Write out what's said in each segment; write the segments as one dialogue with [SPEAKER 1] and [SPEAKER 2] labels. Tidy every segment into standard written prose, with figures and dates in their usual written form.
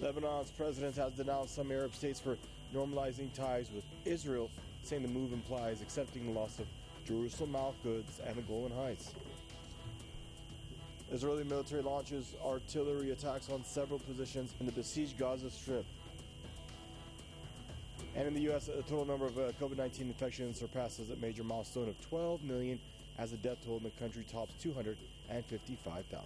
[SPEAKER 1] Lebanon's president has denounced some Arab states for normalizing ties with Israel, saying the move implies accepting the loss of Jerusalem, Al-Quds, and the Golan Heights. Israeli military launches artillery attacks on several positions in the besieged Gaza Strip. And in the U.S., the total number of COVID-19 infections surpasses a major milestone of 12 million as the death toll in the country tops 255,000.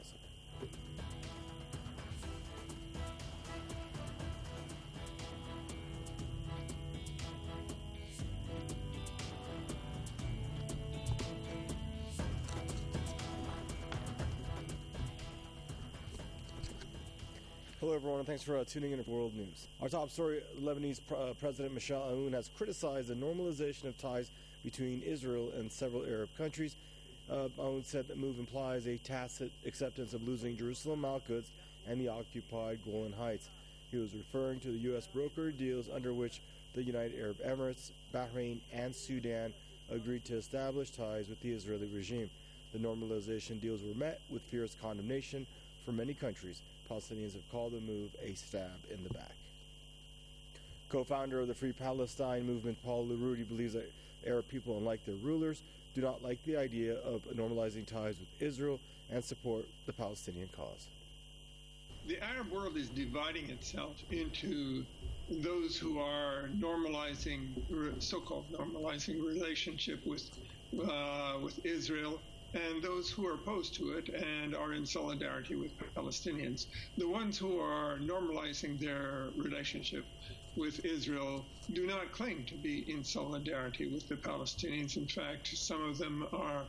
[SPEAKER 1] Hello, everyone, and thanks for tuning in to World News. Our top story, Lebanese President Michel Aoun has criticized the normalization of ties between Israel and several Arab countries. Aoun said the move implies a tacit acceptance of losing Jerusalem, Al-Quds, and the occupied Golan Heights. He was referring to the U.S. brokered deals under which the United Arab Emirates, Bahrain, and Sudan agreed to establish ties with the Israeli regime. The normalization deals were met with fierce condemnation from many countries. Palestinians have called the move a stab in the back. Co-founder of the Free Palestine movement, Paul Larudi, believes that Arab people, unlike their rulers, do not like the idea of normalizing ties with Israel and support the Palestinian cause.
[SPEAKER 2] The Arab world is dividing itself into those who are normalizing, so-called normalizing relationship with Israel, and those who are opposed to it and are in solidarity with Palestinians. The ones who are normalizing their relationship with Israel do not claim to be in solidarity with the Palestinians. In fact, some of them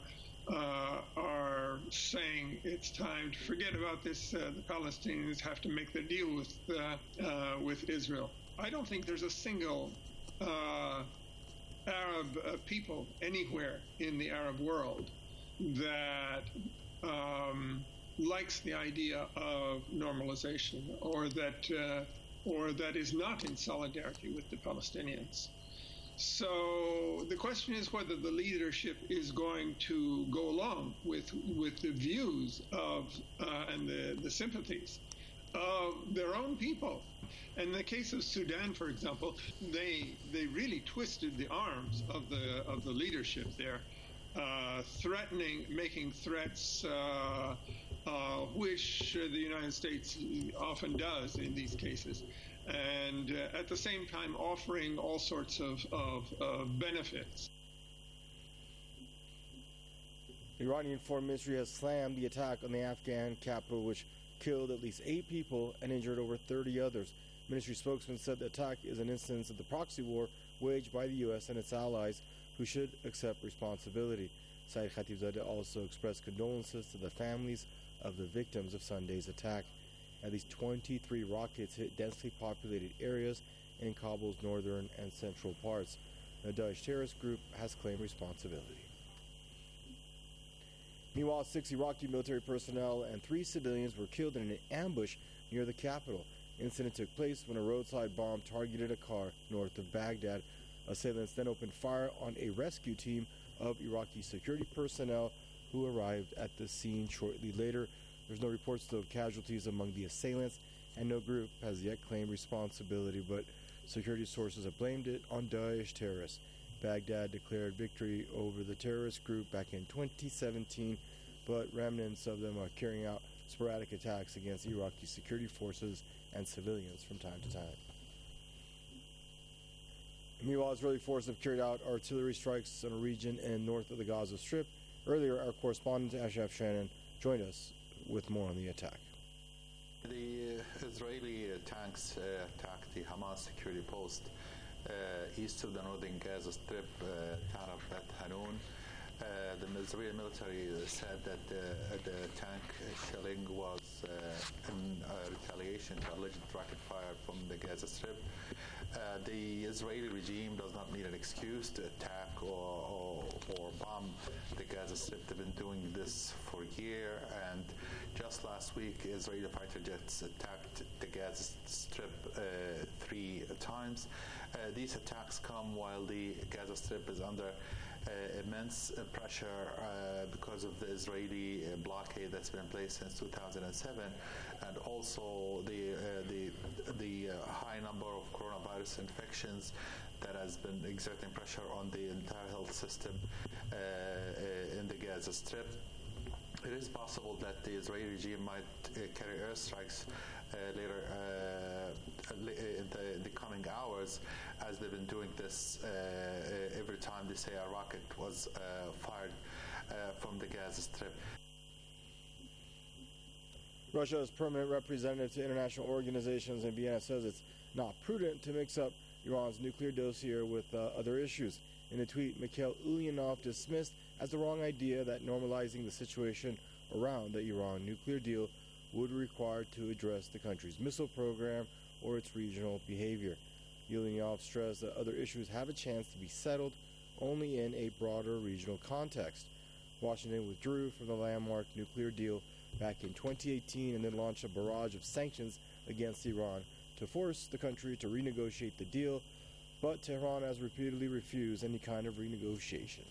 [SPEAKER 2] are saying it's time to forget about this. The Palestinians have to make their deal with Israel. I don't think there's a single Arab people anywhere in the Arab world that likes the idea of normalization, or that is not in solidarity with the Palestinians. So the question is whether the leadership is going to go along with the views of and the sympathies of their own people. In the case of Sudan, for example, they really twisted the arms of the leadership there. Making threats, which the United States often does in these cases, and at the same time offering all sorts of benefits.
[SPEAKER 1] The Iranian Foreign Ministry has slammed the attack on the Afghan capital, which killed at least 8 people and injured over 30 others. Ministry spokesman said the attack is an instance of the proxy war waged by the U.S. and its allies, who should accept responsibility. Saeed Khatibzadeh also expressed condolences to the families of the victims of Sunday's attack. At least 23 rockets hit densely populated areas in Kabul's northern and central parts. The Daesh terrorist group has claimed responsibility. Meanwhile, 6 Iraqi military personnel and 3 civilians were killed in an ambush near the capital. The incident took place when a roadside bomb targeted a car north of Baghdad. Assailants then opened fire on a rescue team of Iraqi security personnel who arrived at the scene shortly later. There's no reports of casualties among the assailants, and no group has yet claimed responsibility, but security sources have blamed it on Daesh terrorists. Baghdad declared victory over the terrorist group back in 2017, but remnants of them are carrying out sporadic attacks against Iraqi security forces and civilians from time to time. Meanwhile, Israeli forces have carried out artillery strikes in a region in north of the Gaza Strip. Earlier, our correspondent Ashraf Shannon joined us with more on the attack.
[SPEAKER 3] The Israeli tanks attacked the Hamas security post east of the northern Gaza Strip, town of Beth Hanun. The Israeli military said that the tank shelling was in retaliation to alleged rocket fire from the Gaza Strip. The Israeli regime does not need an excuse to attack or bomb the Gaza Strip. They've been doing this for a year, and just last week, Israeli fighter jets attacked the Gaza Strip 3 times. These attacks come while the Gaza Strip is under immense pressure because of the Israeli blockade that's been in place since 2007, and also the high number of coronavirus infections that has been exerting pressure on the entire health system in the Gaza Strip. It is possible that the Israeli regime might carry airstrikes later in the coming hours, as they've been doing this every time they say a rocket was fired from the Gaza Strip.
[SPEAKER 1] Russia's permanent representative to international organizations in Vienna says it's not prudent to mix up Iran's nuclear dossier with other issues. In a tweet, Mikhail Ulyanov dismissed as the wrong idea that normalizing the situation around the Iran nuclear deal would require to address the country's missile program or its regional behavior. Ulyanov stressed that other issues have a chance to be settled only in a broader regional context. Washington withdrew from the landmark nuclear deal back in 2018 and then launched a barrage of sanctions against Iran to force the country to renegotiate the deal, but Tehran has repeatedly refused any kind of renegotiation.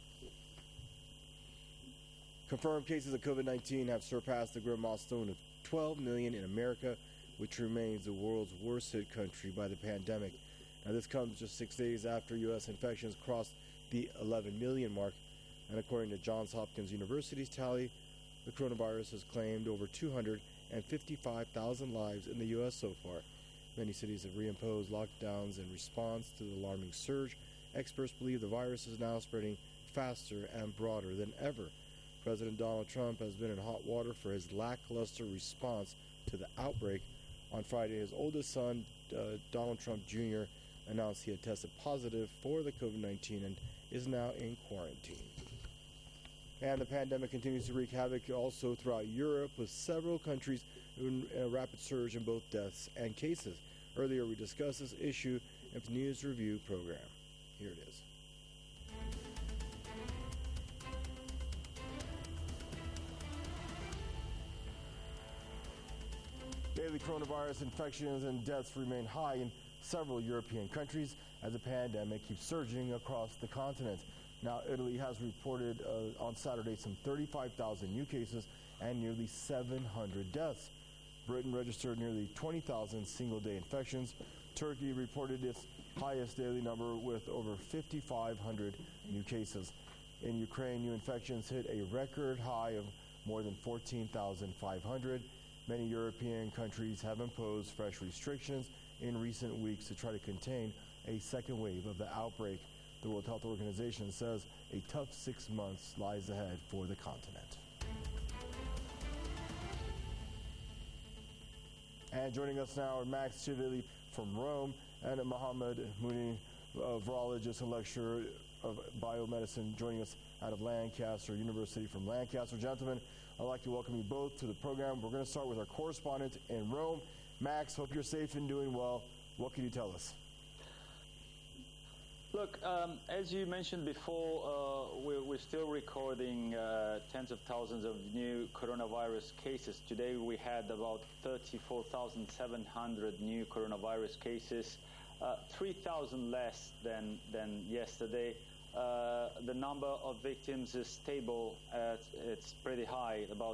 [SPEAKER 1] Confirmed cases of COVID-19 have surpassed the grim milestone of 12 million in America, which remains the world's worst hit country by the pandemic. Now, this comes just 6 days after U.S. infections crossed the 11 million mark, and according to Johns Hopkins University's tally, the coronavirus has claimed over 255,000 lives in the U.S. so far. Many cities have reimposed lockdowns in response to the alarming surge. Experts believe the virus is now spreading faster and broader than ever. President Donald Trump has been in hot water for his lackluster response to the outbreak. On Friday, his oldest son, Donald Trump Jr., announced he had tested positive for the COVID-19 and is now in quarantine. And the pandemic continues to wreak havoc also throughout Europe, with several countries in a rapid surge in both deaths and cases. Earlier, we discussed this issue in the News Review program. Here it is. Daily coronavirus infections and deaths remain high in several European countries as the pandemic keeps surging across the continent. Now, Italy has reported on Saturday some 35,000 new cases and nearly 700 deaths. Britain registered nearly 20,000 single-day infections. Turkey reported its highest daily number with over 5,500 new cases. In Ukraine, new infections hit a record high of more than 14,500. Many European countries have imposed fresh restrictions in recent weeks to try to contain a second wave of the outbreak. The World Health Organization says a tough 6 months lies ahead for the continent. And joining us now are Max Civilli from Rome and Mohammed Mouni, a virologist and lecturer of biomedicine, joining us out of Lancaster University from Lancaster. Gentlemen, I'd like to welcome you both to the program. We're going to start with our correspondent in Rome. Max, hope you're safe and doing well. What can you tell us?
[SPEAKER 4] Look, as you mentioned before, we're still recording tens of thousands of new coronavirus cases. Today we had about 34,700 new coronavirus cases, 3,000 less than yesterday. The number of victims is stable. It's pretty high, about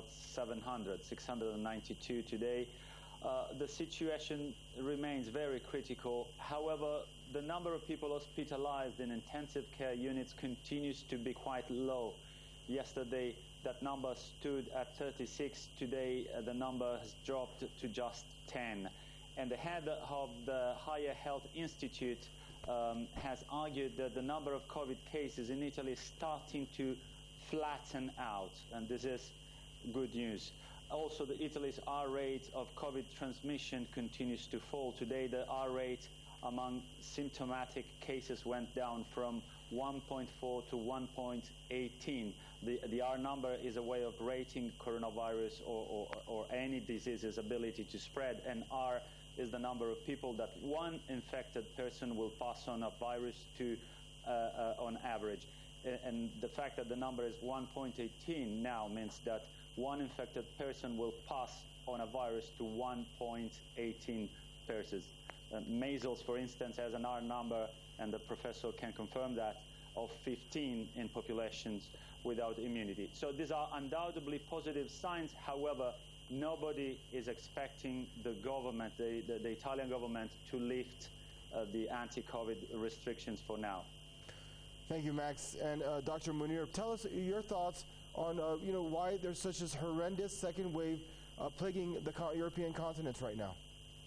[SPEAKER 4] 692 today. The situation remains very critical. However, the number of people hospitalized in intensive care units continues to be quite low. Yesterday, that number stood at 36. Today, the number has dropped to just 10. And the head of the Higher Health Institute has argued that the number of COVID cases in Italy is starting to flatten out, and this is good news. Also, Italy's R rate of COVID transmission continues to fall. Today, the R rate among symptomatic cases went down from 1.4 to 1.18. The R number is a way of rating coronavirus or any disease's ability to spread, and R is the number of people that one infected person will pass on a virus to on average. And the fact that the number is 1.18 now means that one infected person will pass on a virus to 1.18 persons. Measles, for instance, has an R number, and the professor can confirm that, of 15 in populations without immunity. So these are undoubtedly positive signs. However, nobody is expecting the government, the Italian government, to lift the anti-COVID restrictions for now.
[SPEAKER 1] Thank you, Max. And Dr. Munir, tell us your thoughts on why there's such a horrendous second wave plaguing the European continent right now.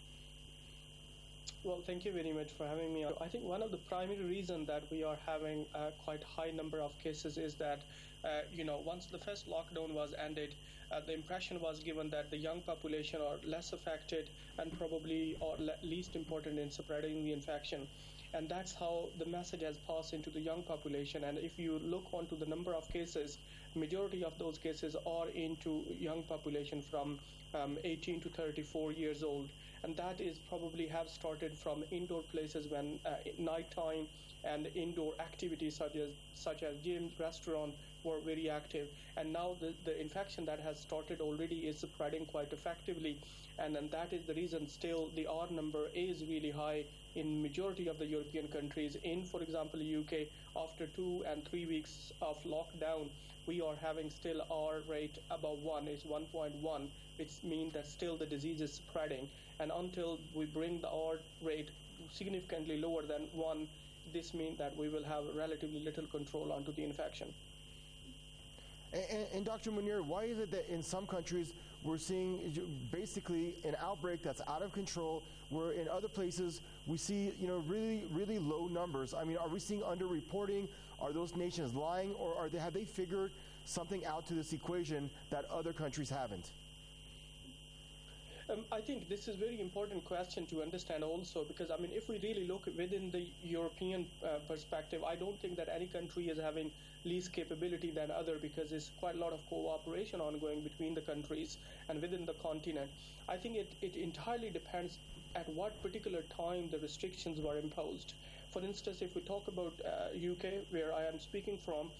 [SPEAKER 5] Well, thank you very much for having me. I think one of the primary reasons that we are having a quite high number of cases is that, once the first lockdown was ended, the impression was given that the young population are less affected and probably are least important in spreading the infection. And that's how the message has passed into the young population. And if you look onto the number of cases, majority of those cases are into young population from 18 to 34 years old. And that is probably have started from indoor places when nighttime and indoor activities such as gyms, restaurants were very active. And now the infection that has started already is spreading quite effectively. And then that is the reason still the R number is really high in majority of the European countries. In, for example, UK, after 2 and 3 weeks of lockdown, we are having still R rate above 1, is 1.1, which means that still the disease is spreading. And until we bring the R rate significantly lower than 1, this means that we will have relatively little control onto the infection.
[SPEAKER 1] And Dr. Munir, why is it that in some countries we're seeing basically an outbreak that's out of control, where in other places we see really, really low numbers? I mean, are we seeing underreporting? Are those nations lying, or have they figured something out to this equation that other countries haven't?
[SPEAKER 5] I think this is a very important question to understand also, because, I mean, if we really look within the European perspective, I don't think that any country is having least capability than other, because there's quite a lot of cooperation ongoing between the countries and within the continent. I think it entirely depends at what particular time the restrictions were imposed. For instance, if we talk about UK, where I am speaking from,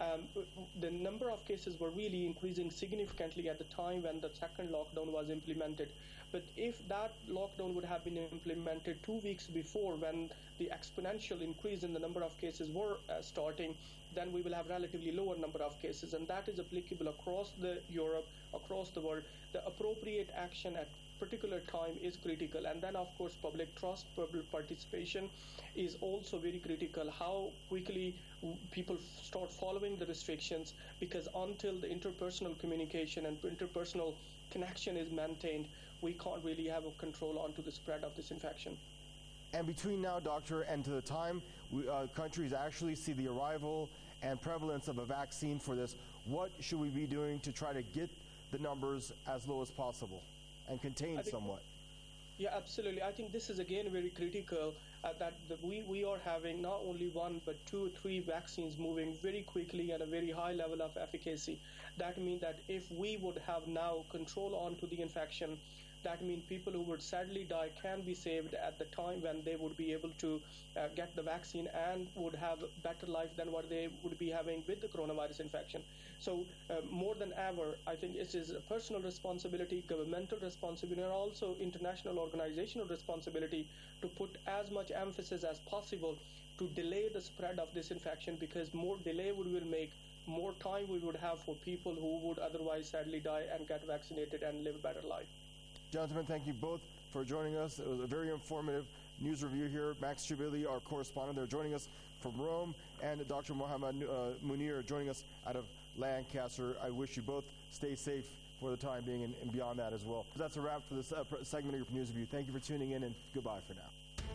[SPEAKER 5] the number of cases were really increasing significantly at the time when the second lockdown was implemented. But if that lockdown would have been implemented 2 weeks before, when the exponential increase in the number of cases were starting, then we will have relatively lower number of cases, and that is applicable across the Europe, across the world. The appropriate action at particular time is critical, and then of course public trust, public participation is also very critical. How quickly people start following the restrictions, because until the interpersonal communication and interpersonal connection is maintained, we can't really have a control onto the spread of this infection.
[SPEAKER 1] And between now, doctor, and to the time countries actually see the arrival and prevalence of a vaccine for this, what should we be doing to try to get the numbers as low as possible and contain somewhat?
[SPEAKER 5] Yeah, absolutely. I think this is again very critical, that we are having not only 1 but 2 or 3 vaccines moving very quickly at a very high level of efficacy. That means that if we would have now control onto the infection, that means people who would sadly die can be saved at the time when they would be able to get the vaccine and would have better life than what they would be having with the coronavirus infection. So more than ever, I think it is a personal responsibility, governmental responsibility, and also international organizational responsibility to put as much emphasis as possible to delay the spread of this infection, because more delay will make more time we would have for people who would otherwise sadly die and get vaccinated and live a better life.
[SPEAKER 1] Gentlemen, thank you both for joining us. It was a very informative news review here. Max Shibili, our correspondent, they're joining us from Rome, and Dr. Mohammed Munir joining us out of Lancaster. I wish you both stay safe for the time being and beyond that as well. That's a wrap for this segment of your news review. Thank you for tuning in, and goodbye for now.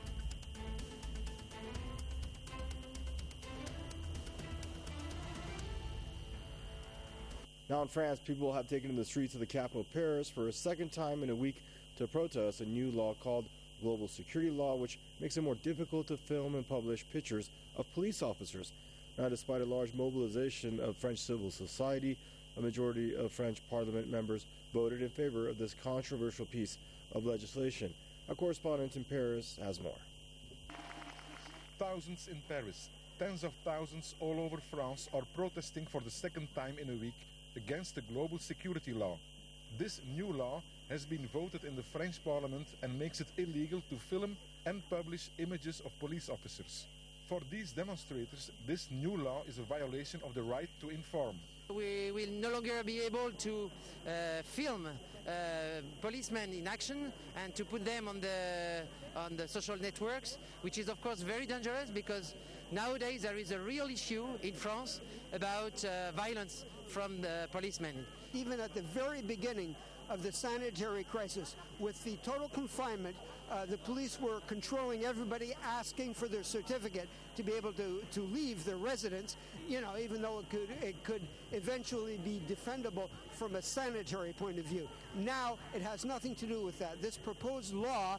[SPEAKER 1] Now in France, people have taken to the streets of the capital, Paris, for a second time in a week to protest a new law called Global Security Law, which makes it more difficult to film and publish pictures of police officers. Now, despite a large mobilization of French civil society, a majority of French parliament members voted in favor of this controversial piece of legislation. Our correspondent in Paris has more.
[SPEAKER 6] Thousands in Paris, tens of thousands all over France are protesting for the second time in a week against the Global Security Law. This new law has been voted in the French parliament and makes it illegal to film and publish images of police officers. For these demonstrators, this new law is a violation of the right to inform.
[SPEAKER 7] We will no longer be able to film policemen in action and to put them on the social networks, which is of course very dangerous because nowadays there is a real issue in France about violence from the policemen.
[SPEAKER 8] Even at the very beginning of the sanitary crisis, with the total confinement, the police were controlling everybody, asking for their certificate to be able to leave their residence, even though it could eventually be defendable from a sanitary point of view. Now it has nothing to do with that. This proposed law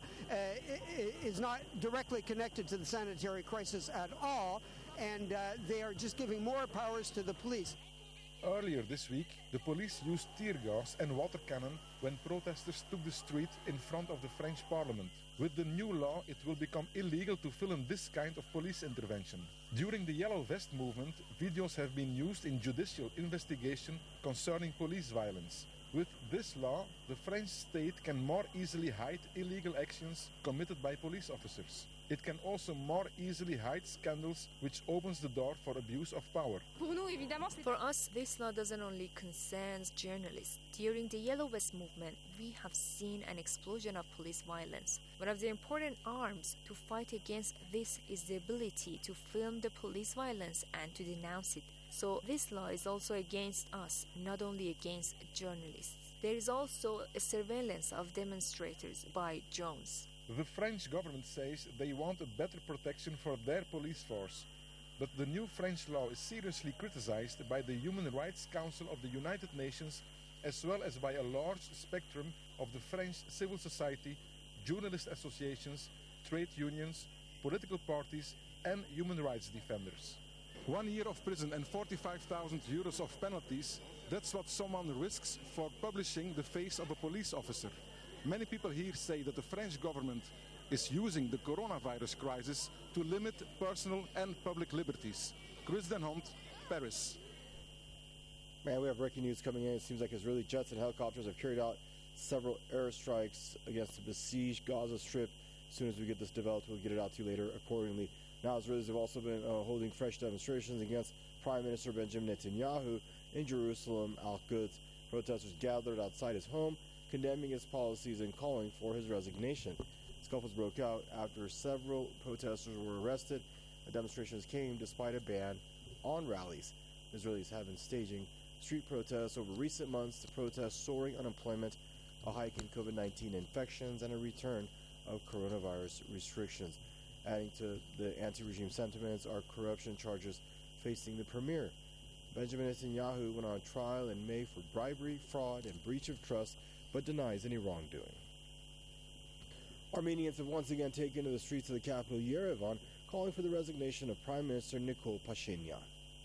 [SPEAKER 8] is not directly connected to the sanitary crisis at all, and they are just giving more powers to the police.
[SPEAKER 6] Earlier this week, the police used tear gas and water cannon when protesters took the street in front of the French parliament. With the new law, it will become illegal to film this kind of police intervention. During the Yellow Vest movement, videos have been used in judicial investigation concerning police violence. With this law, the French state can more easily hide illegal actions committed by police officers. It can also more easily hide scandals, which opens the door for abuse of power.
[SPEAKER 9] For us, this law doesn't only concern journalists. During the Yellow Vest movement, we have seen an explosion of police violence. One of the important arms to fight against this is the ability to film the police violence and to denounce it. So this law is also against us, not only against journalists. There is also a surveillance of demonstrators by drones.
[SPEAKER 6] The French government says they want a better protection for their police force. But the new French law is seriously criticized by the Human Rights Council of the United Nations, as well as by a large spectrum of the French civil society, journalist associations, trade unions, political parties, and human rights defenders. 1 year of prison and 45,000 euros of penalties, that's what someone risks for publishing the face of a police officer. Many people here say that the French government is using the coronavirus crisis to limit personal and public liberties. Chris Den Hond, Paris.
[SPEAKER 1] Man, we have breaking news coming in. It seems like Israeli jets and helicopters have carried out several airstrikes against the besieged Gaza Strip. As soon as we get this developed, we'll get it out to you later accordingly. Now, Israelis have also been holding fresh demonstrations against Prime Minister Benjamin Netanyahu in Jerusalem, Al-Quds. Protesters gathered outside his home, condemning his policies and calling for his resignation. Scuffles broke out after several protesters were arrested. The demonstrations came despite a ban on rallies. Israelis have been staging street protests over recent months to protest soaring unemployment, a hike in COVID-19 infections, and a return of coronavirus restrictions. Adding to the anti-regime sentiments are corruption charges facing the premier. Benjamin Netanyahu went on trial in May for bribery, fraud, and breach of trust, but denies any wrongdoing. Armenians have once again taken to the streets of the capital, Yerevan, calling for the resignation of Prime Minister Nikol Pashinyan.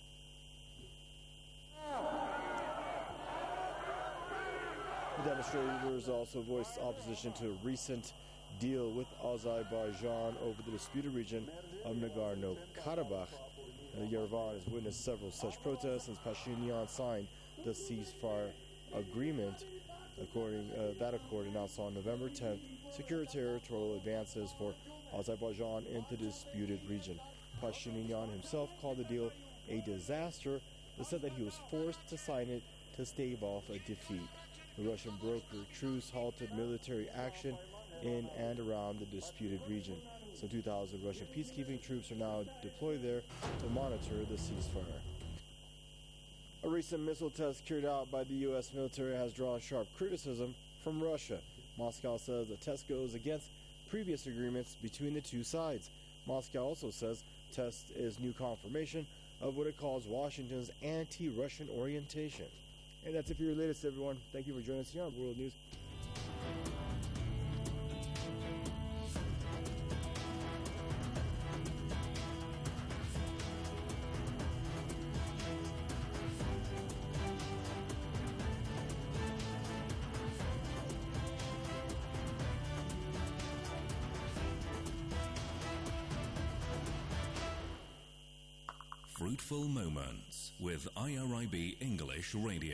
[SPEAKER 1] The demonstrators also voiced opposition to a recent deal with Azerbaijan over the disputed region of Nagorno-Karabakh. Yerevan has witnessed several such protests since Pashinyan signed the ceasefire agreement. That accord announced on November 10th secure territorial advances for Azerbaijan into the disputed region. Pashinyan himself called the deal a disaster, but said that he was forced to sign it to stave off a defeat. The Russian brokered truce halted military action in and around the disputed region. Some 2,000 Russian peacekeeping troops are now deployed there to monitor the ceasefire. A recent missile test carried out by the U.S. military has drawn sharp criticism from Russia. Moscow says the test goes against previous agreements between the two sides. Moscow also says the test is new confirmation of what it calls Washington's anti-Russian orientation. And that's it for your latest, everyone. Thank you for joining us here on World News.
[SPEAKER 10] Fruitful Moments with IRIB English Radio.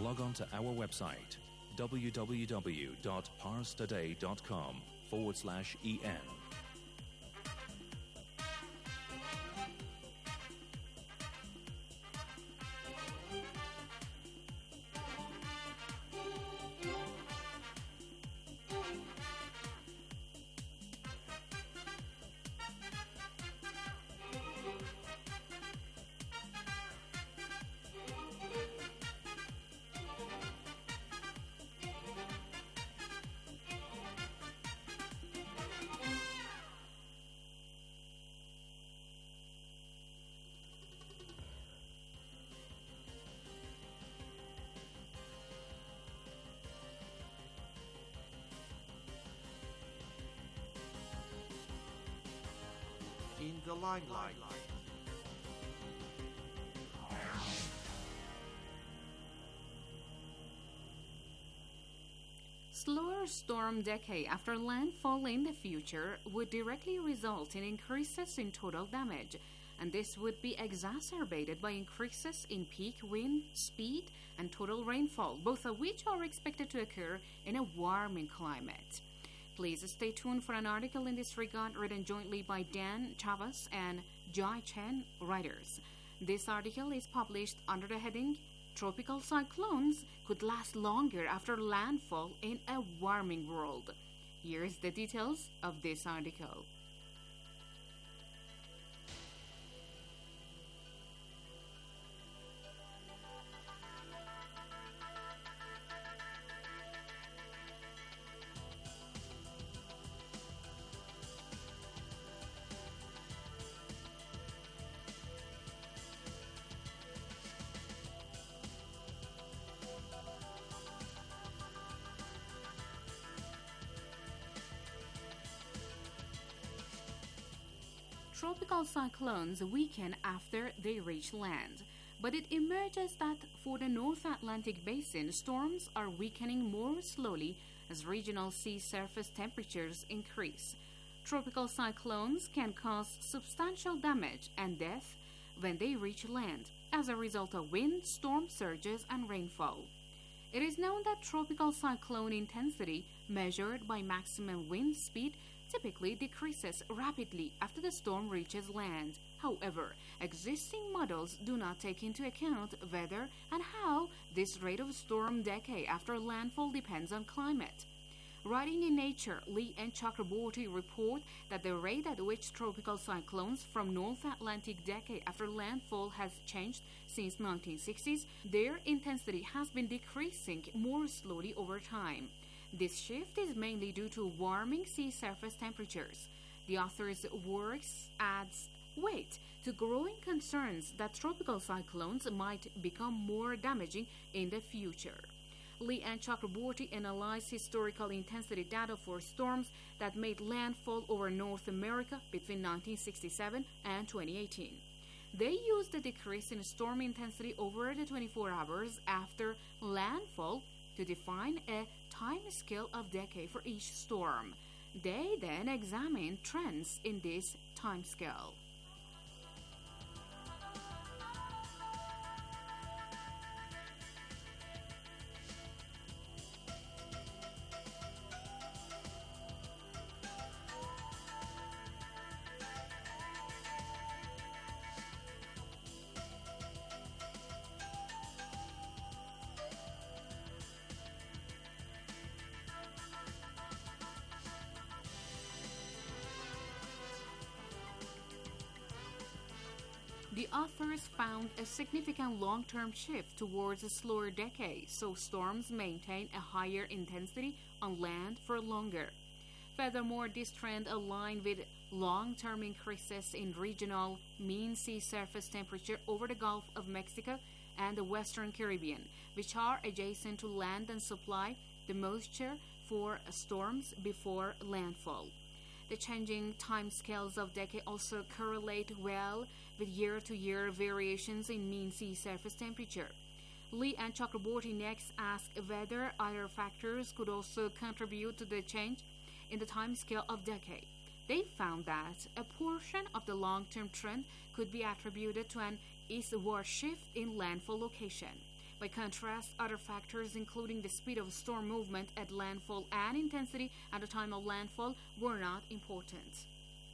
[SPEAKER 10] log on to our website www.parstoday.com/en.
[SPEAKER 11] In the limelight.
[SPEAKER 12] Slower storm decay after landfall in the future would directly result in increases in total damage, and this would be exacerbated by increases in peak wind speed and total rainfall, both of which are expected to occur in a warming climate. Please stay tuned for an article in this regard written jointly by Dan Chavez and Jai Chen, writers. This article is published under the heading Tropical Cyclones Could Last Longer After Landfall in a Warming World. Here's the details of this article. Tropical cyclones weaken after they reach land, but it emerges that for the North Atlantic basin, storms are weakening more slowly as regional sea surface temperatures increase. Tropical cyclones can cause substantial damage and death when they reach land as a result of wind, storm surges, and rainfall. It is known that tropical cyclone intensity, measured by maximum wind speed, typically decreases rapidly after the storm reaches land. However, existing models do not take into account whether and how this rate of storm decay after landfall depends on climate. Writing in Nature, Lee and Chakraborty report that the rate at which tropical cyclones from North Atlantic decay after landfall has changed since 1960s, their intensity has been decreasing more slowly over time. This shift is mainly due to warming sea surface temperatures. The author's works adds weight to growing concerns that tropical cyclones might become more damaging in the future. Lee and Chakraborty analyzed historical intensity data for storms that made landfall over North America between 1967 and 2018. They used the decrease in storm intensity over the 24 hours after landfall to define a time scale of decay for each storm. They then examined trends in this time scale. The authors found a significant long-term shift towards a slower decay, so storms maintain a higher intensity on land for longer. Furthermore, this trend aligned with long-term increases in regional mean sea surface temperature over the Gulf of Mexico and the Western Caribbean, which are adjacent to land and supply the moisture for storms before landfall. The changing timescales of decay also correlate well with year-to-year variations in mean sea surface temperature. Lee and Chakraborty next asked whether other factors could also contribute to the change in the timescale of decay. They found that a portion of the long-term trend could be attributed to an eastward shift in landfall location. By contrast, other factors, including the speed of storm movement at landfall and intensity at the time of landfall, were not important.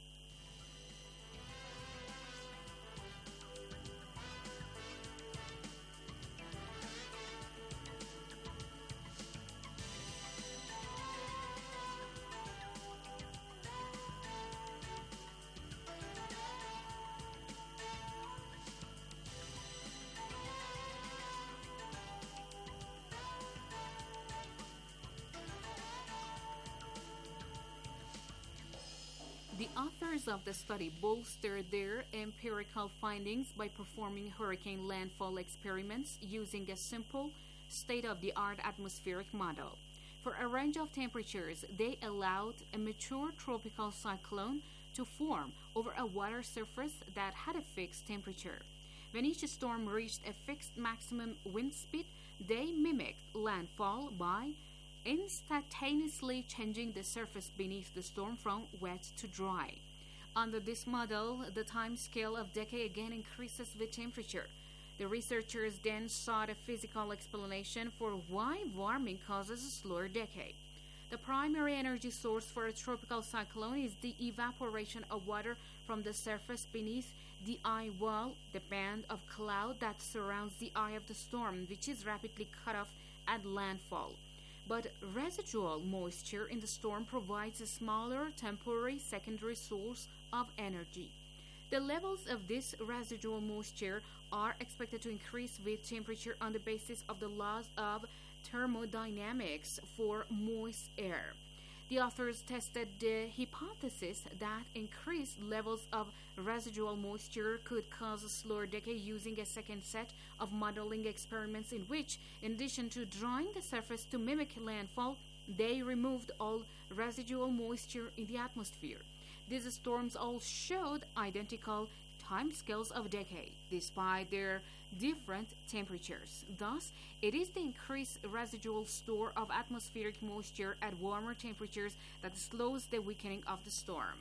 [SPEAKER 12] The authors of the study bolstered their empirical findings by performing hurricane landfall experiments using a simple, state-of-the-art atmospheric model. For a range of temperatures, they allowed a mature tropical cyclone to form over a water surface that had a fixed temperature. When each storm reached a fixed maximum wind speed, they mimicked landfall by instantaneously changing the surface beneath the storm from wet to dry. Under this model, the time scale of decay again increases with temperature. The researchers then sought a physical explanation for why warming causes a slower decay. The primary energy source for a tropical cyclone is the evaporation of water from the surface beneath the eye wall, the band of cloud that surrounds the eye of the storm, which is rapidly cut off at landfall. But residual moisture in the storm provides a smaller temporary secondary source of energy. The levels of this residual moisture are expected to increase with temperature on the basis of the laws of thermodynamics for moist air. The authors tested the hypothesis that increased levels of residual moisture could cause a slower decay using a second set of modeling experiments in which, in addition to drying the surface to mimic landfall, they removed all residual moisture in the atmosphere. These storms all showed identical timescales of decay, despite their different temperatures. Thus, it is the increased residual store of atmospheric moisture at warmer temperatures that slows the weakening of the storm.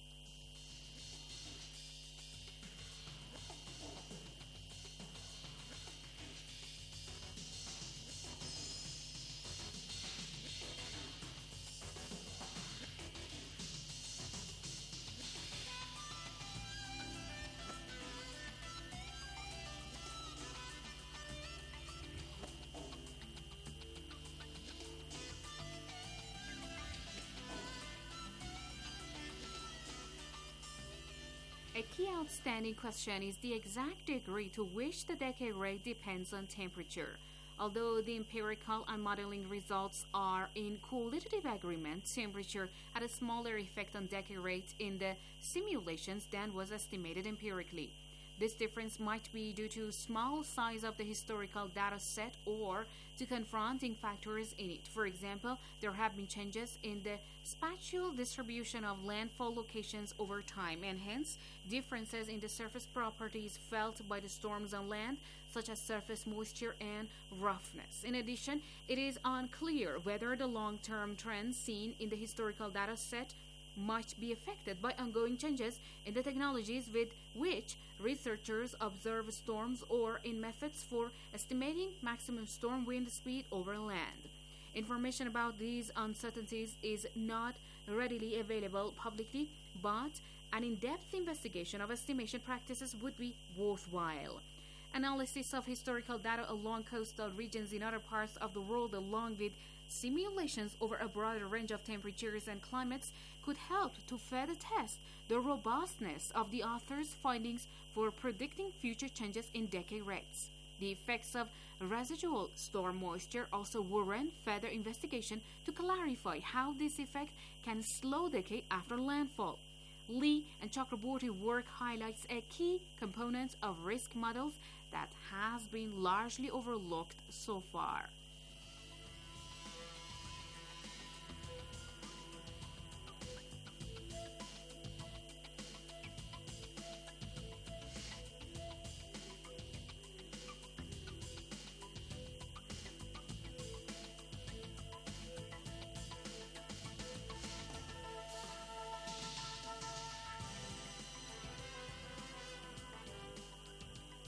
[SPEAKER 12] A key outstanding question is the exact degree to which the decay rate depends on temperature. Although the empirical and modeling results are in qualitative agreement, temperature had a smaller effect on decay rate in the simulations than was estimated empirically. This difference might be due to small size of the historical data set or to confronting factors in it. For example, there have been changes in the spatial distribution of landfall locations over time, and hence differences in the surface properties felt by the storms on land, such as surface moisture and roughness. In addition, it is unclear whether the long-term trends seen in the historical data set might be affected by ongoing changes in the technologies with which researchers observe storms or in methods for estimating maximum storm wind speed over land. Information about these uncertainties is not readily available publicly, but an in-depth investigation of estimation practices would be worthwhile. Analysis of historical data along coastal regions in other parts of the world, along with simulations over a broader range of temperatures and climates, could help to further test the robustness of the author's findings for predicting future changes in decay rates. The effects of residual storm moisture also warrant further investigation to clarify how this effect can slow decay after landfall. Lee and Chakraborty work highlights a key component of risk models that has been largely overlooked so far.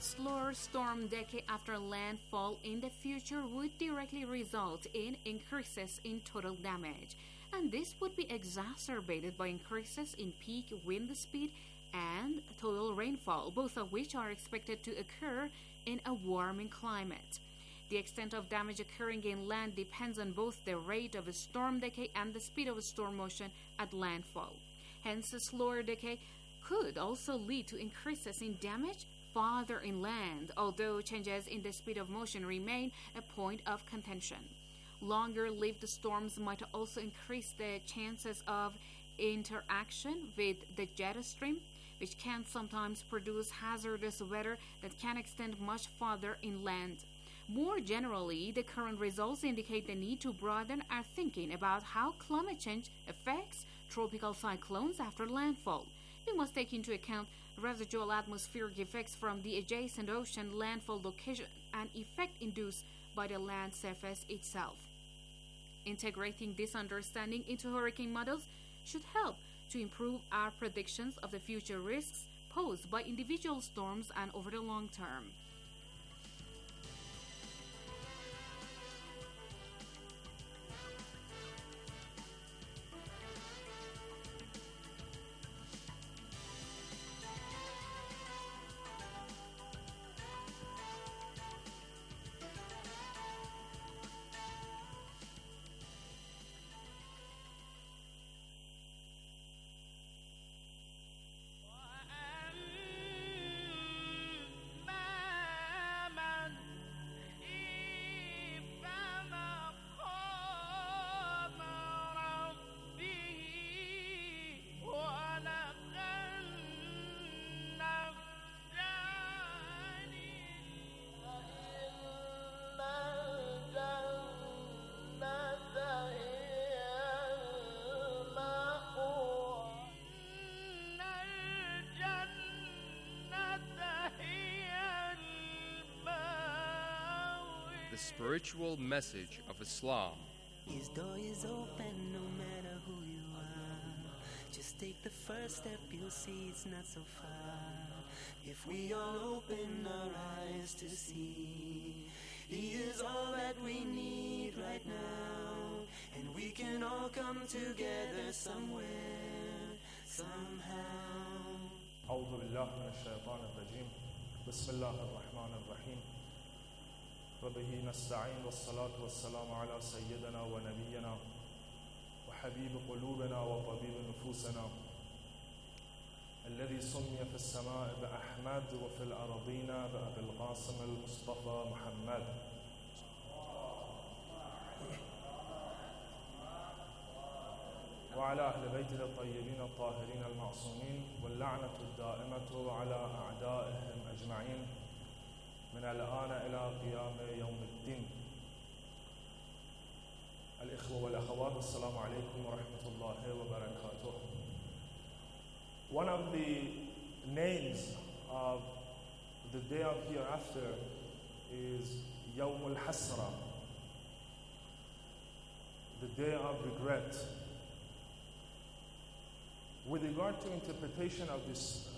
[SPEAKER 12] slower storm decade after landfall in the future would directly result in increases in total damage, and this would be exacerbated by increases in peak wind speed and total rainfall, both of which are expected to occur in a warming climate. The extent of damage occurring inland depends on both the rate of a storm decay and the speed of a storm motion at landfall. Hence, a slower decay could also lead to increases in damage farther inland, although changes in the speed of motion remain a point of contention. Longer-lived storms might also increase the chances of interaction with the jet stream, which can sometimes produce hazardous weather that can extend much farther inland. More generally, the current results indicate the need to broaden our thinking about how climate change affects tropical cyclones after landfall. We must take into account residual atmospheric effects from the adjacent ocean landfall location and effect induced by the land surface itself. Integrating this understanding into hurricane models should help to improve our predictions of the future risks posed by individual storms and over the long term.
[SPEAKER 13] The spiritual message of Islam.
[SPEAKER 14] His door is open no matter who you are. Just take the first step, you'll see it's not so far. If we all open our eyes to see, He is all that we need right now. And we can all come together somewhere, somehow.
[SPEAKER 15] أعوذ بالله من الشيطان الرجيم. بسم الله الرحمن الرحيم. وبه نستعين والصلاة والسلام على سيدنا ونبينا وحبيب قلوبنا وطبيب نفوسنا الذي سمي في السماء بأحمد وفي الأرضين بأبي القاسم المصطفى محمد. وعلى أهل بيته الطيبين الطاهرين المعصومين واللعنة الدائمة على أعدائهم أجمعين من الآن إلى قيام يوم الدين. الإخوة والأخوات السلام عليكم ورحمة الله وبركاته. One of the names of the day of hereafter is Yawm al-Hasra, the day of regret. With regard to interpretation of this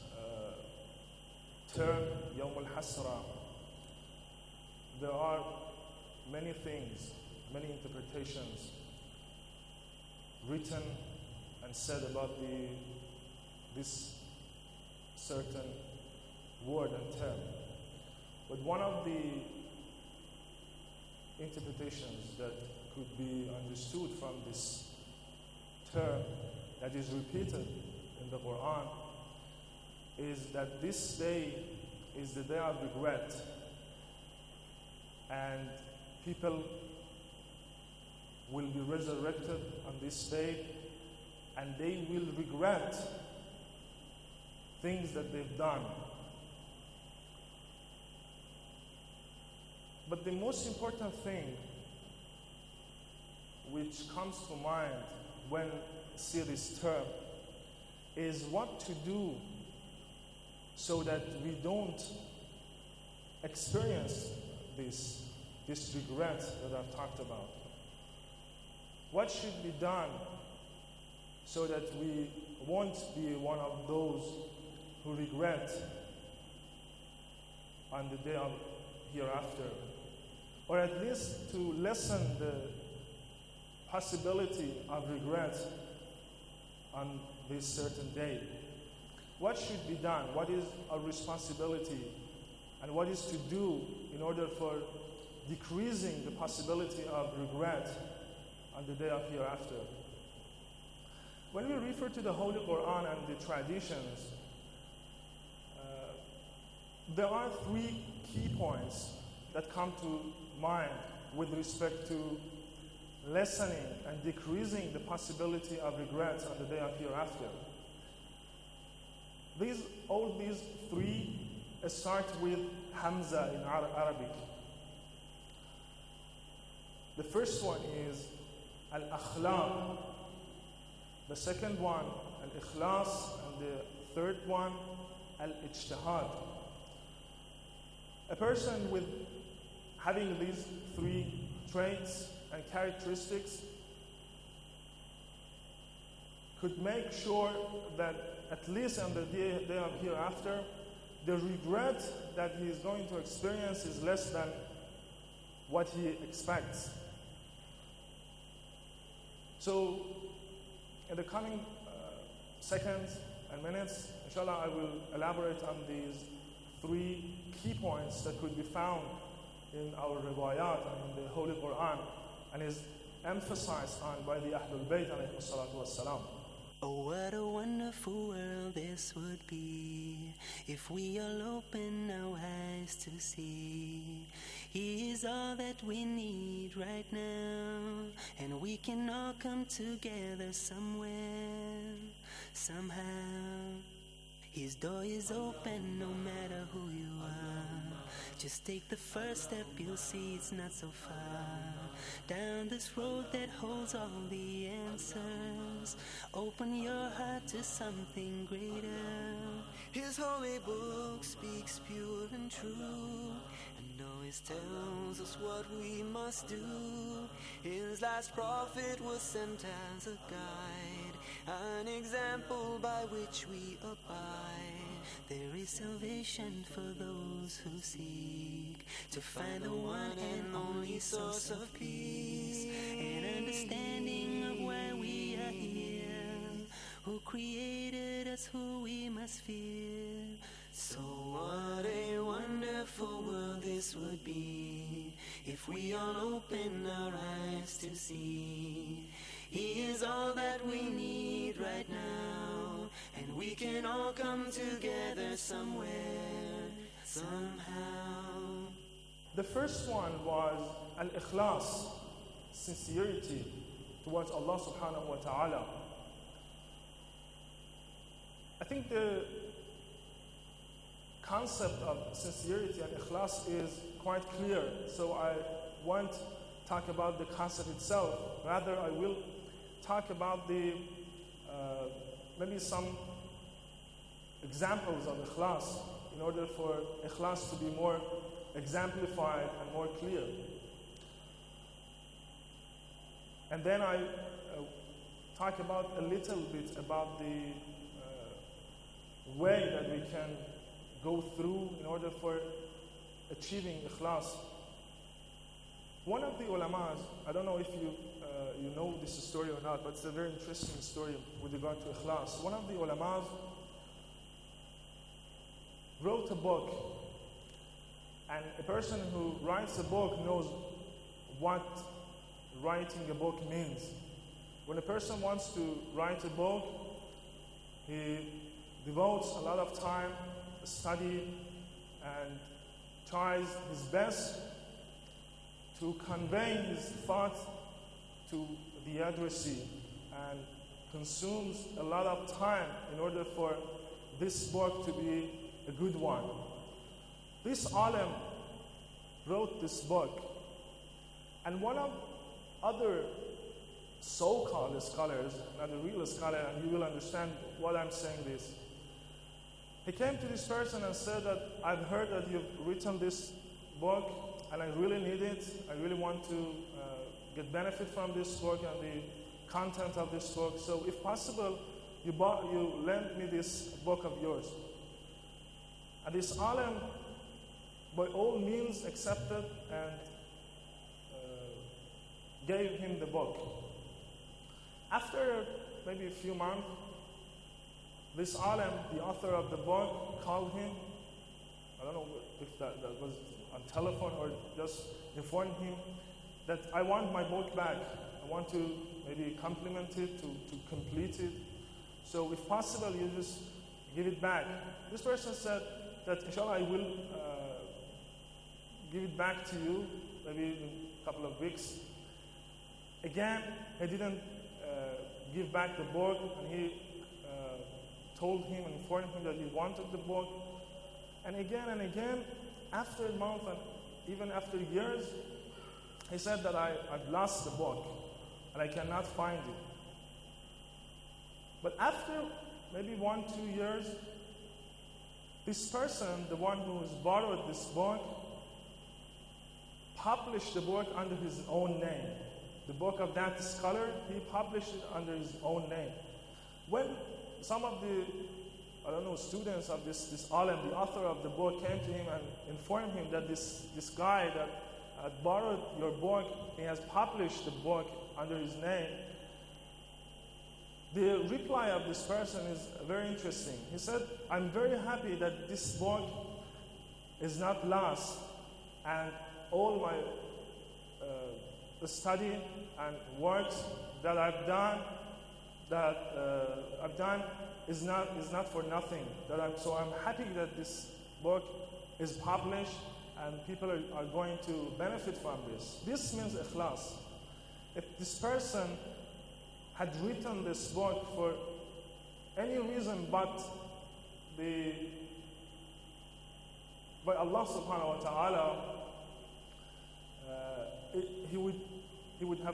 [SPEAKER 15] term, Yawm al-Hasra, there are many things, many interpretations written and said about this certain word and term. But one of the interpretations that could be understood from this term that is repeated in the Quran is that this day is the day of regret, and people will be resurrected on this day and they will regret things that they've done. But the most important thing which comes to mind when see this term is what to do so that we don't experience this regret that I've talked about. What should be done so that we won't be one of those who regret on the day of hereafter, or at least to lessen the possibility of regret on this certain day. What should be done? What is our responsibility? And what is to do in order for decreasing the possibility of regret on the day of hereafter? When we refer to the Holy Quran and the traditions, there are three key points that come to mind with respect to lessening and decreasing the possibility of regrets on the day of hereafter. All these three start with Hamza in Arabic. The first one is al-akhlaq. The second one, al-ikhlas. And the third one, al-ijtihad. A person with having these three traits and characteristics could make sure that at least on the day of hereafter, the regret that he is going to experience is less than what he expects. So, in the coming seconds and minutes, inshallah, I will elaborate on these three key points that could be found in our riwayat and in the Holy Quran, and is emphasized on by the Ahlul Bayt alayhi salatu wassalam.
[SPEAKER 14] Oh, what a wonderful world this would be if we all open our eyes to see He is all that we need right now, and we can all come together somewhere, somehow. His door is open no matter who you are. Just take the first step, you'll see it's not so far. Down this road that holds all the answers, open your heart to something greater. His holy book speaks pure and true, and always tells us what we must do. His last prophet was sent as a guide, an example by which we abide. There is salvation for those who seek to find the one and only source of peace, and understanding of why we are here, who created us, who we must fear. So what a wonderful world this would be if we all open our eyes to see He is all that we need right now, and we can all come together somewhere, somehow.
[SPEAKER 15] The first one was al-ikhlas, sincerity towards Allah subhanahu wa ta'ala. I think the concept of sincerity and ikhlas is quite clear, so I won't talk about the concept itself. Rather, I will talk about the maybe some examples of ikhlas in order for ikhlas to be more exemplified and more clear. And then I talk about a little bit about the way that we can go through in order for achieving ikhlas. One of the ulamas, I don't know if you know this story or not, but it's a very interesting story with regard to ikhlas. One of the ulamas wrote a book, and a person who writes a book knows what writing a book means. When a person wants to write a book, he devotes a lot of time, study, and tries his best to convey his thought to the addressee, and consumes a lot of time in order for this book to be a good one. This alim wrote this book, and one of other so-called scholars, not a real scholar, and you will understand what I'm saying this. He came to this person and said that I've heard that you've written this book, and I really need it. I really want to get benefit from this book and the content of this book. So if possible, you lend me this book of yours. And this alim by all means accepted and gave him the book. After maybe a few months, this alim, the author of the book, called him. I don't know if that was on telephone or just informed him that I want my book back. I want to maybe compliment it, to complete it. So if possible, you just give it back. This person said that, inshallah, I will give it back to you, maybe in a couple of weeks. Again, he didn't give back the book, and he told him and informed him that he wanted the book. And again, after a month and even after years, he said that I've lost the book and I cannot find it. But after maybe 1-2 years, this person, the one who has borrowed this book, published the book under his own name. The book of that scholar, he published it under his own name. When some of the students of this alim, the author of the book, came to him and informed him that this guy that had borrowed your book, he has published the book under his name. The reply of this person is very interesting. He said, I'm very happy that this book is not lost, and all my study and works that I've done is not for nothing. So I'm happy that this book is published and people are going to benefit from this. This means ikhlas. If this person had written this book for any reason but by Allah subhanahu wa ta'ala, he would have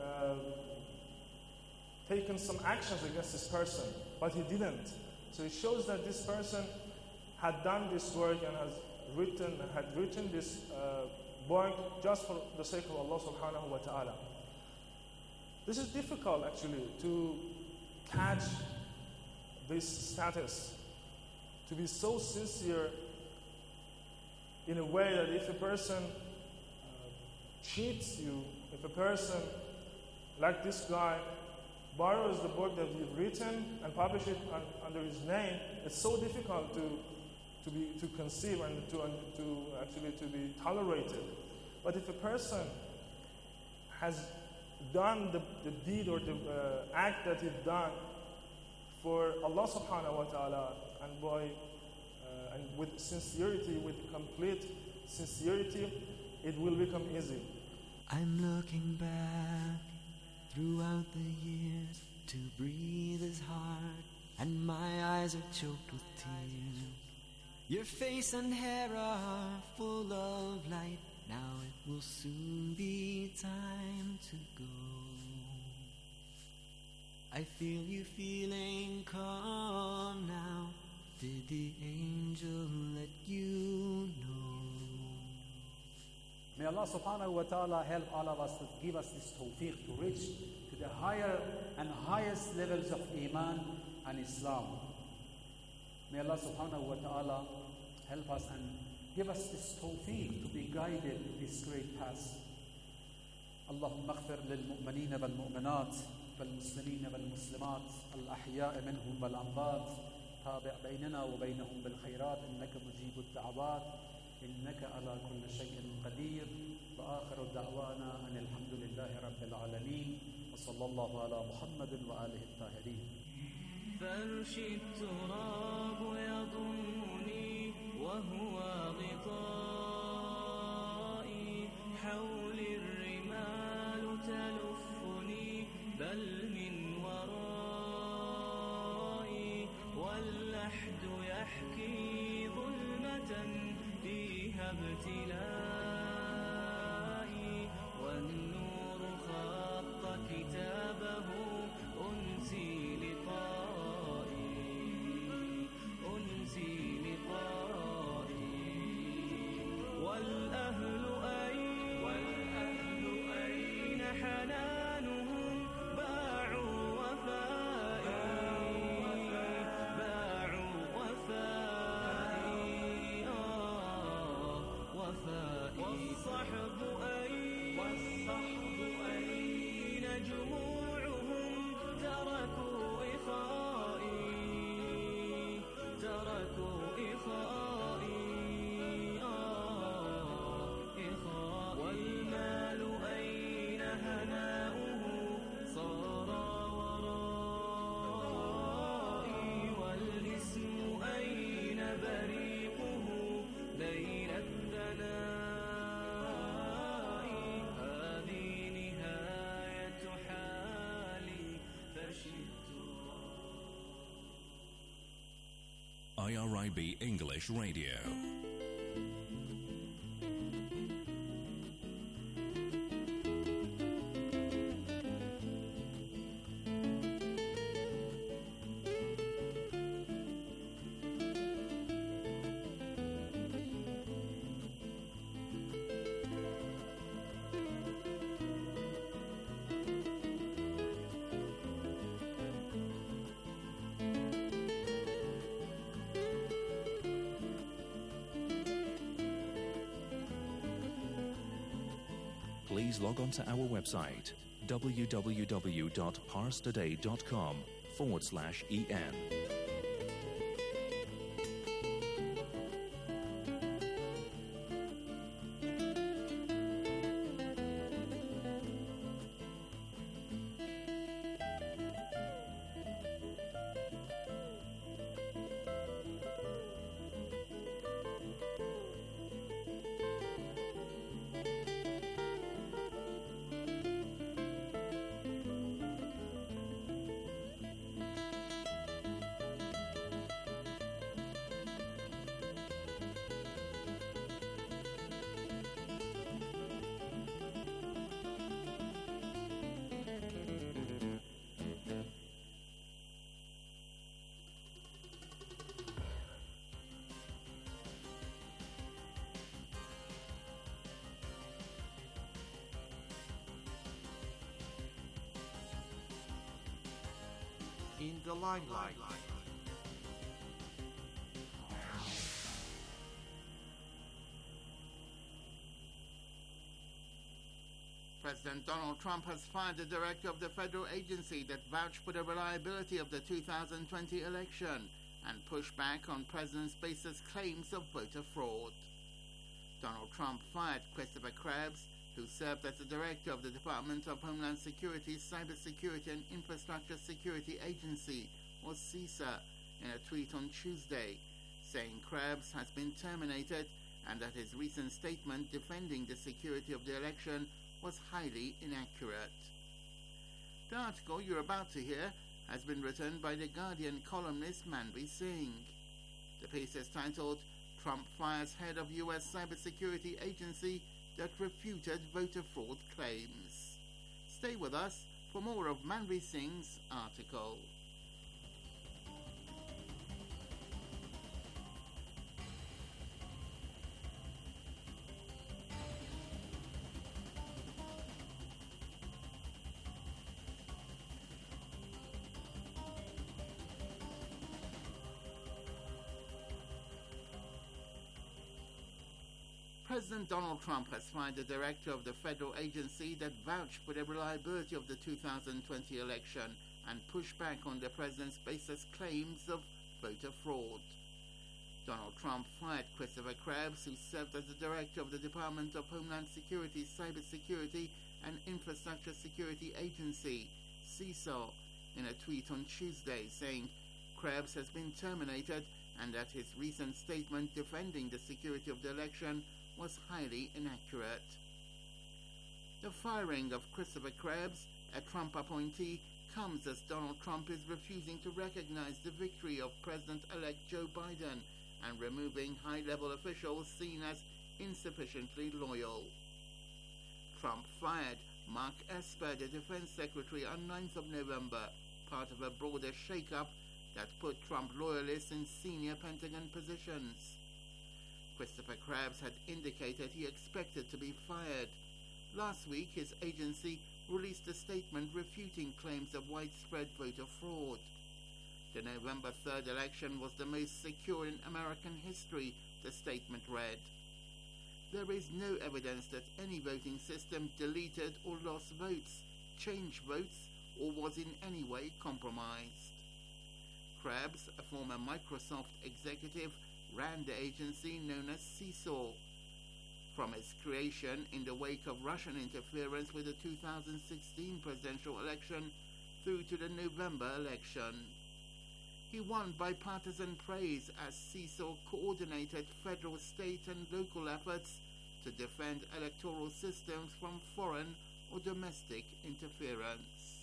[SPEAKER 15] taken some actions against this person, but he didn't. So it shows that this person had done this work and had written this book just for the sake of Allah subhanahu wa ta'ala. This is difficult actually to catch this status, to be so sincere in a way that if a person cheats you, if a person like this guy borrows the book that you've written and publish it under his name, it's so difficult to conceive and to be tolerated. But if a person has done the deed or the act that he's done for Allah subhanahu wa ta'ala and with sincerity, with complete sincerity, it will become easy.
[SPEAKER 14] I'm looking back throughout the years to breathe is hard and my eyes are choked with tears. Your face and hair are full of light. Now it will soon be time to go. I feel you feeling calm now. Did the angel let you know?
[SPEAKER 16] May Allah subhanahu wa ta'ala help all of us to give us this tawfiq to reach to the higher and highest levels of Iman and Islam. May Allah subhanahu wa ta'ala help us and give us this tawfiq to be guided to this great path. اللهم اغفر للمؤمنين والمؤمنات والمسلمين والمسلمات الأحياء منهم والأموات تابع بيننا وبينهم بالخيرات إنك مجيب الدعوات إنك على كل شيء قدير وآخر دعوانا أن الحمد لله رب العالمين وصلى الله على محمد وآله الطاهرين.
[SPEAKER 14] فرش التراب يضمني وهو غطائي حول الرمال تلفني بل من ورائي واللحد يحكي ظلمة فيها ابتلائي والنور خط كتابه أنسي لقائي والأهل أين حنانهم باعوا وفائي
[SPEAKER 10] IRIB English Radio. Please log on to our website www.parstoday.com/en.
[SPEAKER 11] In the limelight.
[SPEAKER 17] President Donald Trump has fired the director of the federal agency that vouched for the reliability of the 2020 election and pushed back on President Spacer's claims of voter fraud. Donald Trump fired Christopher Krebs, who served as the director of the Department of Homeland Security's Cybersecurity and Infrastructure Security Agency, or CISA, in a tweet on Tuesday, saying Krebs has been terminated and that his recent statement defending the security of the election was highly inaccurate. The article you're about to hear has been written by The Guardian columnist Manvi Singh. The piece is titled, "Trump Fires Head of U.S. Cybersecurity Agency that Refuted Voter Fraud Claims." Stay with us for more of Manvi Singh's article. President Donald Trump has fired the director of the federal agency that vouched for the reliability of the 2020 election and pushed back on the president's baseless claims of voter fraud. Donald Trump fired Christopher Krebs, who served as the director of the Department of Homeland Security's Cybersecurity and Infrastructure Security Agency, CISA, in a tweet on Tuesday, saying Krebs has been terminated and that his recent statement defending the security of the election was highly inaccurate. The firing of Christopher Krebs, a Trump appointee, comes as Donald Trump is refusing to recognize the victory of President-elect Joe Biden and removing high-level officials seen as insufficiently loyal. Trump fired Mark Esper, the defense secretary, on 9th of November, part of a broader shake-up that put Trump loyalists in senior Pentagon positions. Christopher Krebs had indicated he expected to be fired. Last week, his agency released a statement refuting claims of widespread voter fraud. The November 3rd election was the most secure in American history, the statement read. There is no evidence that any voting system deleted or lost votes, changed votes, or was in any way compromised. Krebs, a former Microsoft executive, ran the agency known as CISA. From its creation in the wake of Russian interference with the 2016 presidential election through to the November election. He won bipartisan praise as CISA coordinated federal, state and local efforts to defend electoral systems from foreign or domestic interference.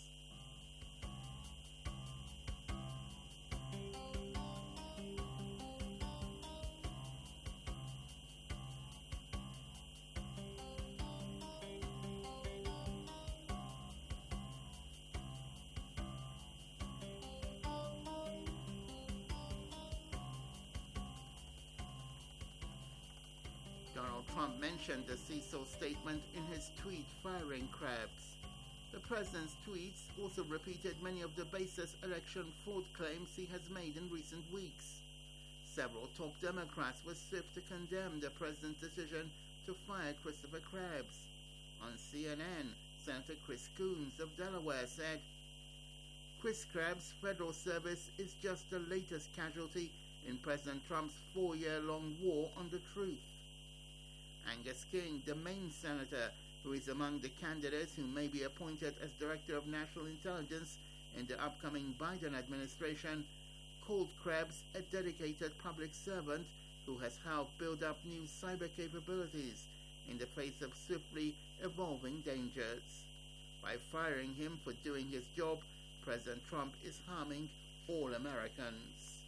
[SPEAKER 17] Donald Trump mentioned the Cecil statement in his tweet firing Krebs. The president's tweets also repeated many of the baseless election fraud claims he has made in recent weeks. Several top Democrats were swift to condemn the president's decision to fire Christopher Krebs. On CNN, Senator Chris Coons of Delaware said, "Chris Krebs' federal service is just the latest casualty in President Trump's 4-year-long war on the truth." Angus King, the Maine senator, who is among the candidates who may be appointed as Director of National Intelligence in the upcoming Biden administration, called Krebs a dedicated public servant who has helped build up new cyber capabilities in the face of swiftly evolving dangers. By firing him for doing his job, President Trump is harming all Americans.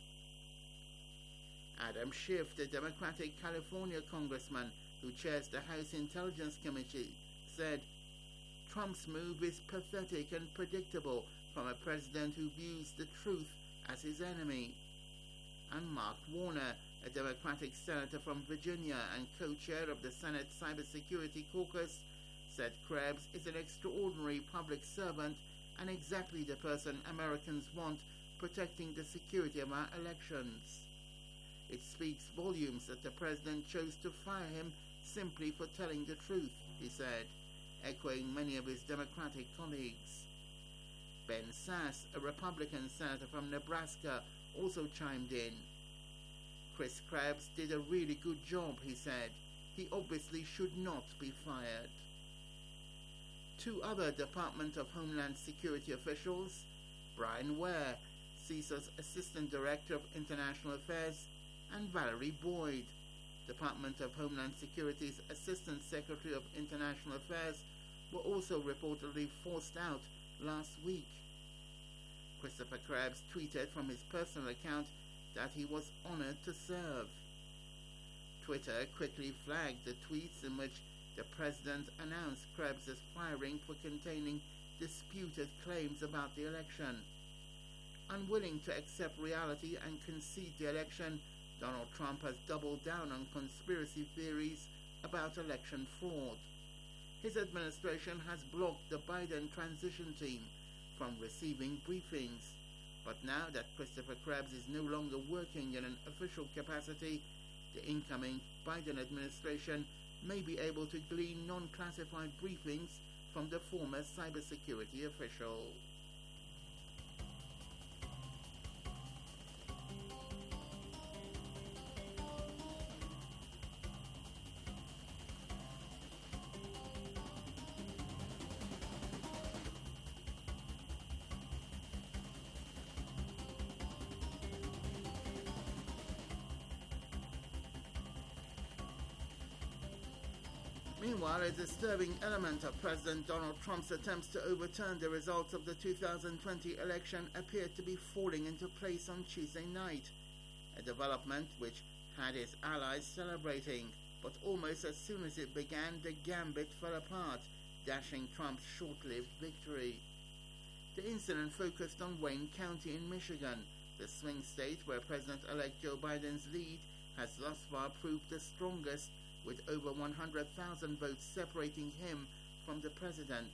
[SPEAKER 17] Adam Schiff, the Democratic California congressman who chairs the House Intelligence Committee, said, "Trump's move is pathetic and predictable from a president who views the truth as his enemy." And Mark Warner, a Democratic senator from Virginia and co-chair of the Senate Cybersecurity Caucus, said Krebs is an extraordinary public servant and exactly the person Americans want protecting the security of our elections. It speaks volumes that the president chose to fire him simply for telling the truth, he said, echoing many of his Democratic colleagues. Ben Sasse, a Republican senator from Nebraska, also chimed in. "Chris Krebs did a really good job," he said. "He obviously should not be fired." Two other Department of Homeland Security officials, Brian Ware, CISA's Assistant Director of International Affairs, and Valerie Boyd, Department of Homeland Security's Assistant Secretary of International Affairs, were also reportedly forced out last week. Christopher Krebs tweeted from his personal account that he was honored to serve. Twitter quickly flagged the tweets in which the president announced Krebs' firing for containing disputed claims about the election. Unwilling to accept reality and concede the election, Donald Trump has doubled down on conspiracy theories about election fraud. His administration has blocked the Biden transition team from receiving briefings. But now that Christopher Krebs is no longer working in an official capacity, the incoming Biden administration may be able to glean non-classified briefings from the former cybersecurity official. Meanwhile, a disturbing element of President Donald Trump's attempts to overturn the results of the 2020 election appeared to be falling into place on Tuesday night, a development which had his allies celebrating, but almost as soon as it began, the gambit fell apart, dashing Trump's short-lived victory. The incident focused on Wayne County in Michigan, the swing state where President-elect Joe Biden's lead has thus far proved the strongest, with over 100,000 votes separating him from the president.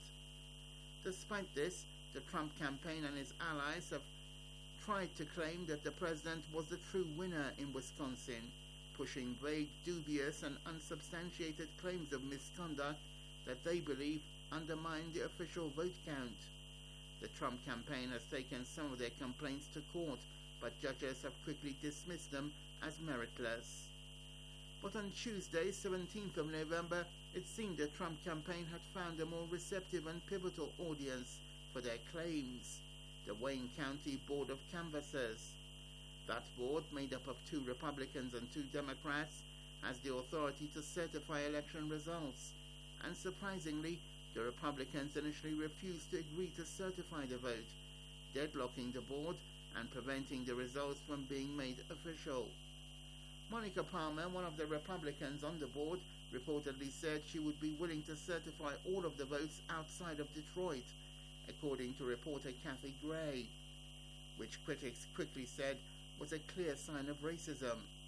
[SPEAKER 17] Despite this, the Trump campaign and his allies have tried to claim that the president was the true winner in Wisconsin, pushing vague, dubious, and unsubstantiated claims of misconduct that they believe undermine the official vote count. The Trump campaign has taken some of their complaints to court, but judges have quickly dismissed them as meritless. But on Tuesday, 17th of November, it seemed the Trump campaign had found a more receptive and pivotal audience for their claims, the Wayne County Board of Canvassers. That board, made up of 2 Republicans and 2 Democrats, has the authority to certify election results, and surprisingly, the Republicans initially refused to agree to certify the vote, deadlocking the board and preventing the results from being made official. Monica Palmer, one of the Republicans on the board, reportedly said she would be willing to certify all of the votes outside of Detroit, according to reporter Kathy Gray, which critics quickly said was a clear sign of racism.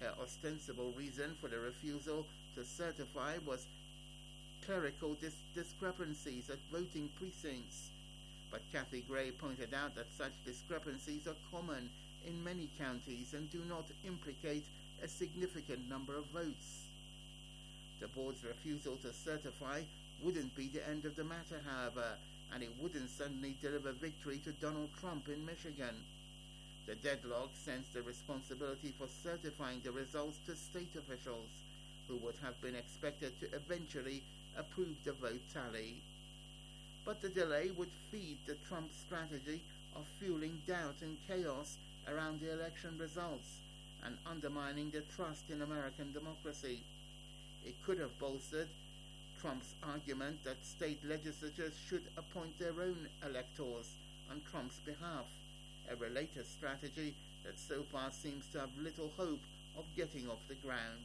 [SPEAKER 17] Her ostensible reason for the refusal to certify was clerical discrepancies at voting precincts. But Kathy Gray pointed out that such discrepancies are common in many counties and do not implicate a significant number of votes. The board's refusal to certify wouldn't be the end of the matter, however, and it wouldn't suddenly deliver victory to Donald Trump in Michigan. The deadlock sends the responsibility for certifying the results to state officials, who would have been expected to eventually approve the vote tally. But the delay would feed the Trump strategy of fueling doubt and chaos around the election results and undermining the trust in American democracy. It could have bolstered Trump's argument that state legislatures should appoint their own electors on Trump's behalf, a related strategy that so far seems to have little hope of getting off the ground.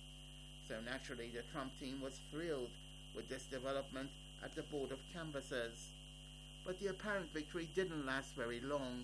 [SPEAKER 17] So naturally, the Trump team was thrilled with this development at the Board of Canvassers. But the apparent victory didn't last very long.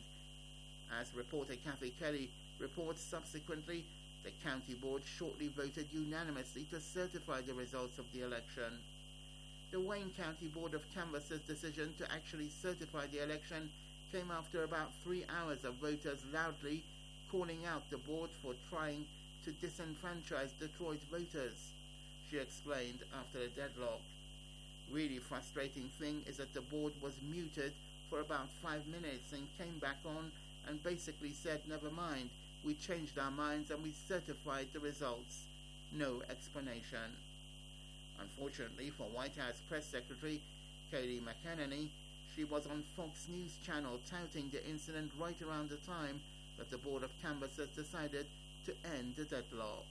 [SPEAKER 17] As reporter Kathy Kelly reports subsequently, the county board shortly voted unanimously to certify the results of the election. The Wayne County Board of Canvassers' decision to actually certify the election came after about 3 hours of voters loudly calling out the board for trying to disenfranchise Detroit voters. She explained after the deadlock. Really frustrating thing is that the board was muted for about 5 minutes and came back on and basically said, never mind, we changed our minds and we certified the results. No explanation. Unfortunately for White House Press Secretary Kayleigh McEnany, she was on Fox News Channel touting the incident right around the time that the Board of Canvassers decided to end the deadlock.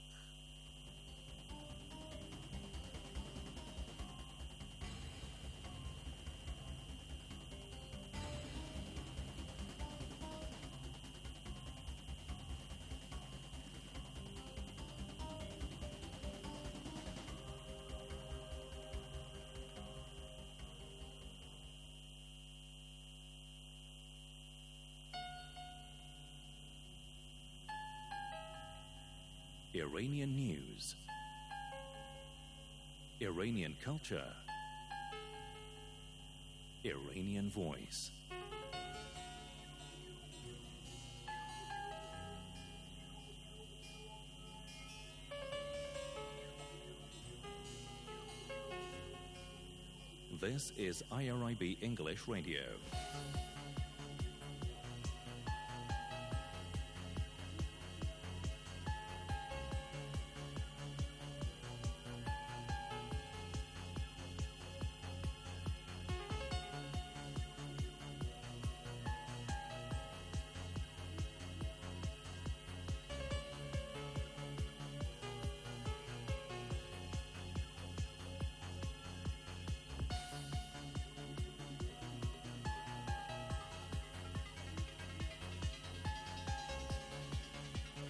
[SPEAKER 10] Iranian news, Iranian culture, Iranian voice. This is IRIB English Radio.